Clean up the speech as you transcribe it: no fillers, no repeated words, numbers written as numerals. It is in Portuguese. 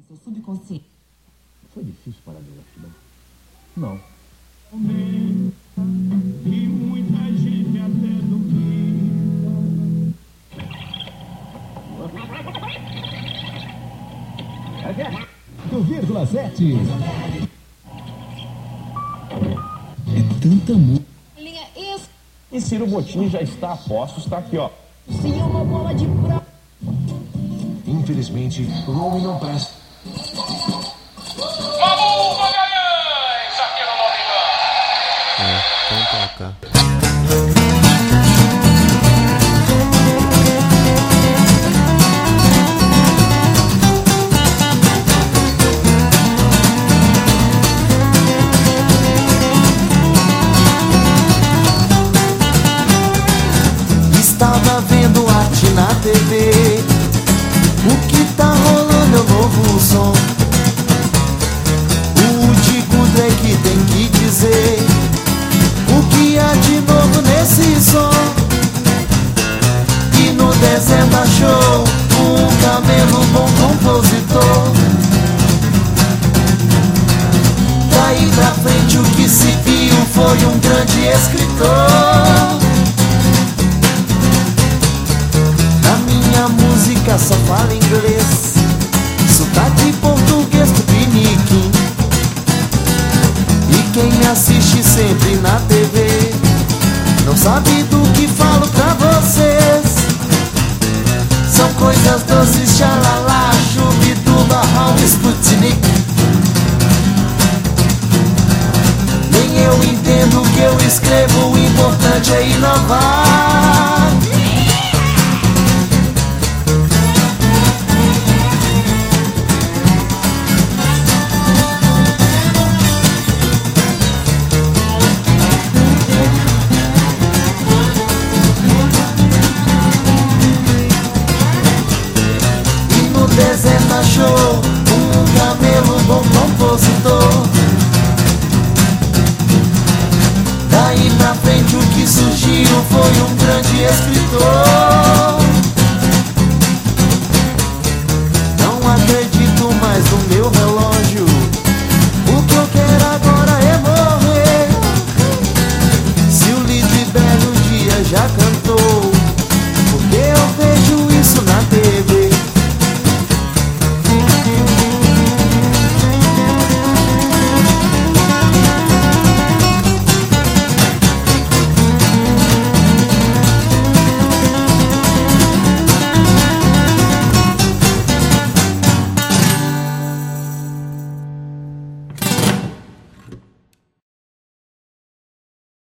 Seu subconsciente. Foi difícil parar de jogar futebol? Não. E muita gente até duvida. Do vírgula 7. É tanta música. Linha isso. E Ciro Bottini já está a posto, está aqui, ó. Sim, uma bola de prata. Infelizmente, o homem não presta. Malu Magalhães, aqui no Nova Vamos tocar. Estava vendo arte na TV. O que tá rolando é o novo som. O Digo Drake tem que dizer o que há de novo nesse som. E no deserto achou um camelo bom compositor. Daí pra frente o que se viu foi um grande escritor. A música só fala inglês, sotaque português do piniquim. E quem assiste sempre na TV não sabe do que falo pra vocês. São coisas doces, xalala, chubituba, Raul, Sputnik. Nem eu entendo o que eu escrevo, o importante é inovar.